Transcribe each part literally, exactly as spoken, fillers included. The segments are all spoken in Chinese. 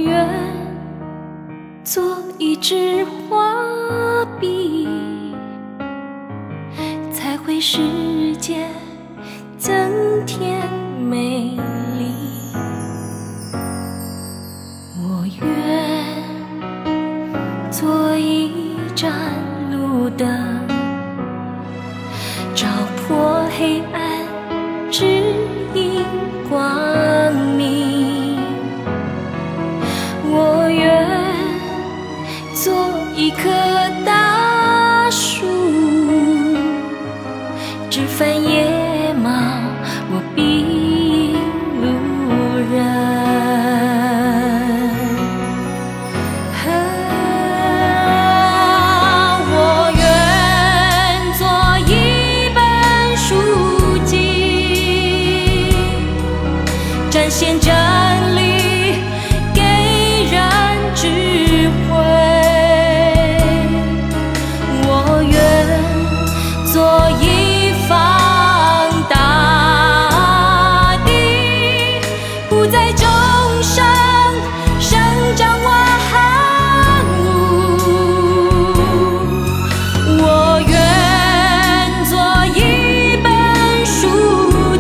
愿做一支花笔，彩绘世界，增添美丽。我愿做一盏路灯，照破黑暗，指引光明。我愿做一棵大树，枝繁叶茂，我必引路人。我愿做一本书籍，展现真理，给人智慧。我愿做一方大地，不在众生生长万物。我愿做一本书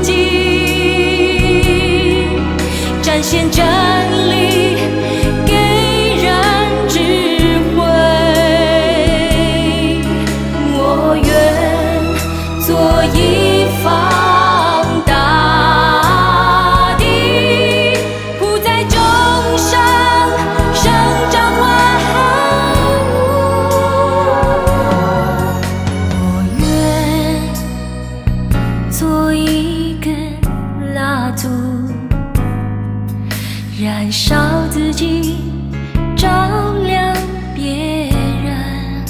籍，展现真理，给人智慧。我愿做一方大地，不在众生生长万物。我愿做一根蜡烛，燃烧自己，照亮别人。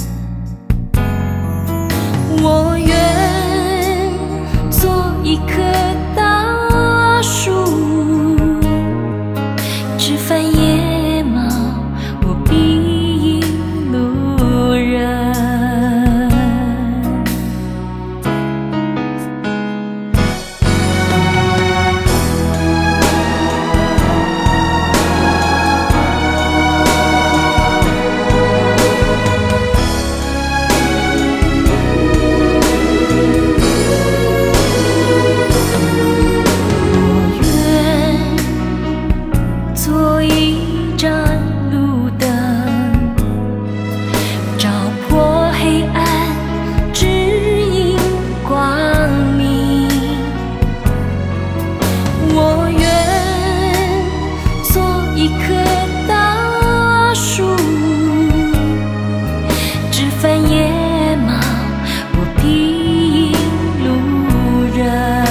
我愿做一棵大树，枝繁叶茂，我必引路人。做一盏路灯，照破黑暗，指引光明。我愿做一棵大树，枝繁叶茂，我必引路人。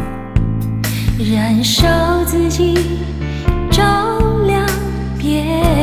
燃烧自己，照亮别人。